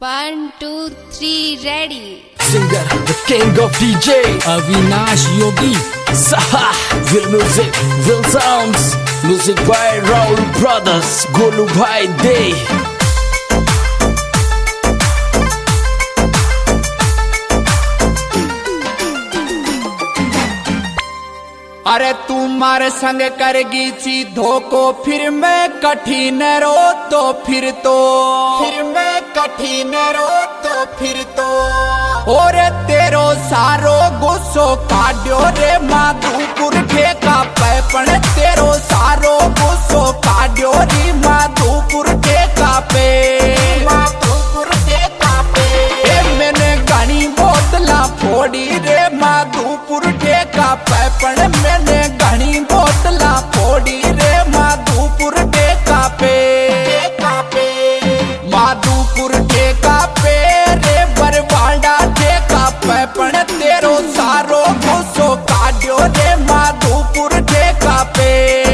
1, 2, 3, ready. Singer, the king of DJ, Avinash Yogi. Saha, real music, real sounds. Music by Raul Brothers, Golu Bhai Day. अरे तू मारे संग करेगी चीधों को, फिर मैं कठिन रो तो फिर मैं कठिन रो तो और तेरो सारो गुस्सो काड्यो रे माधुपुर ठेका पे, तेरो सारो गुस्सो काड्यो री माधुपुर ठेका पे, मैंने घनी बोतला फोड़ी रे माधुपुर ठेका पे, मैंने घनी बोतला फोड़ी रे माधुपुर ठेका पे, माधुपुर ठेका पे रे बरवाड़ा ठेका पे, तेरो सारो गुस्सो काड्यो रे माधुपुर ठेका पे।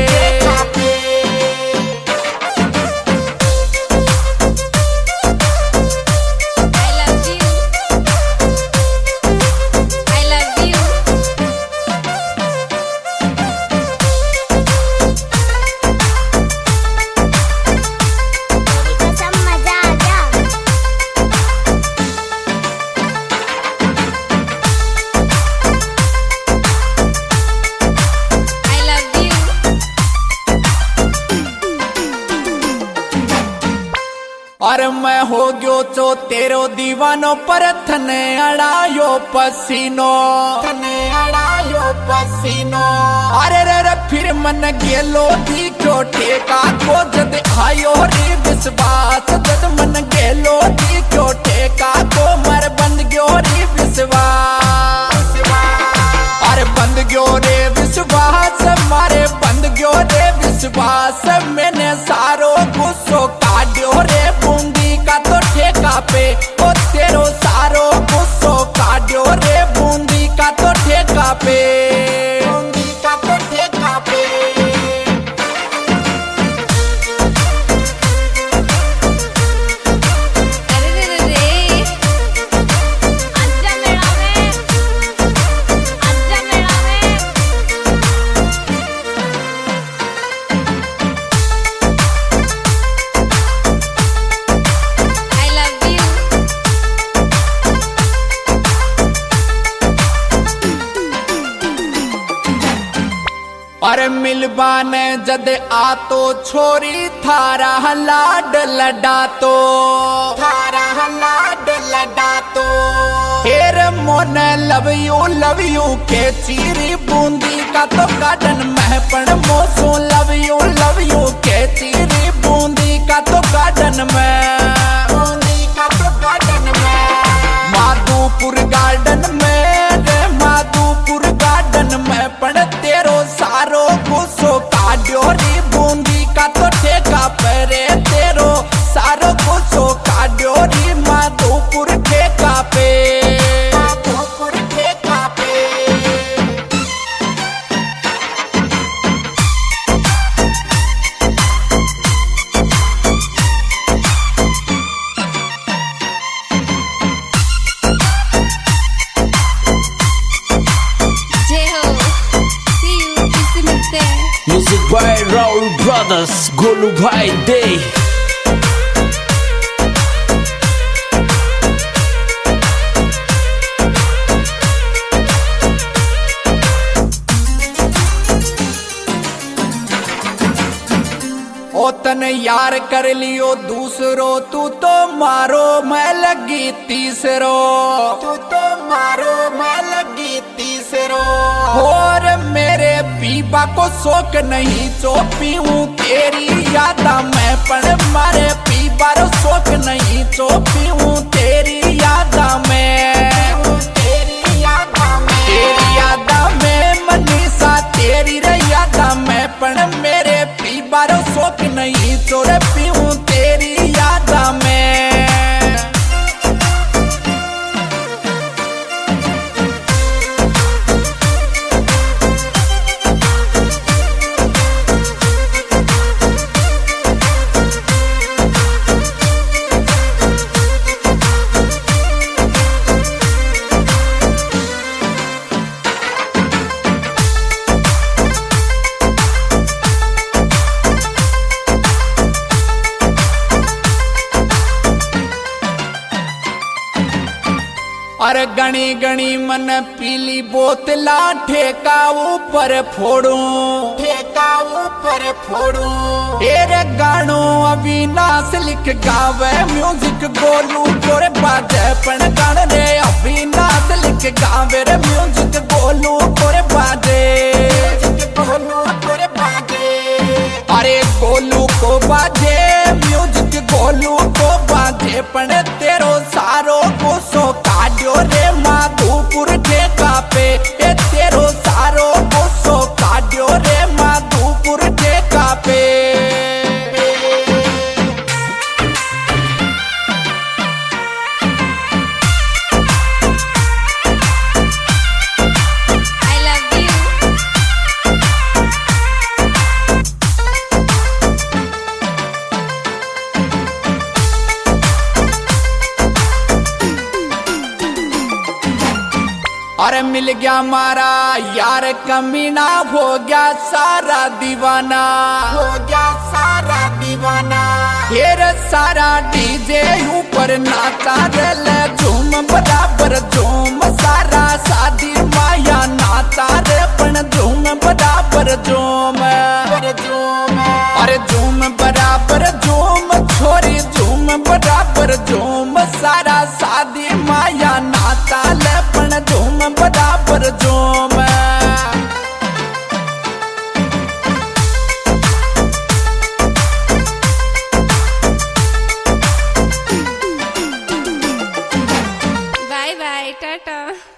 और मैं हो गयो चो तेरो दीवानो, पर थने अड़ायो पसीनो, अरे रे रे फिर मन गेलो दी क्यों ठेका को, जद आयो रे विश्वास, जद मन गेलो दी क्यों ठेका को, मर बंद गयो रे विश्वास, अरे बंद गयो रे विश्वास, मारे बंद गयो रे विश्वास, मैंने सारो गुस्सो काड्यो रे बूंदी का तो ठेका पे, ओ तेरो सारो गुस्सो काड्यो रे बूंदी का तो ठेका पे, बूंदी का तो ठेका पे। अरे मिलबाने जद आ तो छोरी थारा लाड लडा तो, फिर मोने लव यू के चीरी बूंदी का तो गार्डन में, पण मोसो लव यू के चीरी बूंदी का तो गार्डन में, बूंदी का तो गार्डन में, माधुपुर गार्डन में रे माधुपुर गार्डन में, पण तेरो सारो गुस्सो काड्यो री बूंदी का तो ठेका पे रे, तेरो सारो गुस्सो काड्यो री माधुपुर ठेका पे, माधुपुर ठेका पे। Music by Raul Brothers, Golu Bhai Day. ओ तने यार कर लियो दूसरो, तू तो मारो मैं लगी तीसरो, तू तो मारो मैं लगी तीसरो, और मेरे पीपा को शौक नहीं चो पीऊं तेरी यादा में, पण मारे पीपा रो शौक नहीं चो पीऊं तेरी यादा में, तेरी यादा में मनीषा तेरी रे यादा में, पण मेरे पीपा रो शौक नहीं चो रे पीऊं तेरी यादा में। अरे गणी गणी मन पीली बोतला ठेका ऊपर फोड़ू तेरे गानों अविनाश लिख गावे म्यूजिक गोलू तोरे बाजे पण गान रे अविनाश लिख गावे रे म्यूजिक गोलू तोरे बाजे अरे गोलू को बाजे म्यूजिक गोलू को बाजे पण तेरो सारो गुस्सो काढ़ो रे माधुपुर ठेका पे ए तेरो सारो गुस्सो काढ़ो रे माधुपुर ठेका पे I love you. अरे मिल गया मारा यार कमीना हो गया सारा दीवाना फिर सारा डीजे ऊपर नाचा रे झूम बराबर झूम सारा शादी माया नाचा रे पण झूम बराबर झूम अरे झूम बराबर झूम छोरी झूम बराबर झूम सारा शादी माया नाचा ले पण झूम बराबर झूम Bye bye. Tata.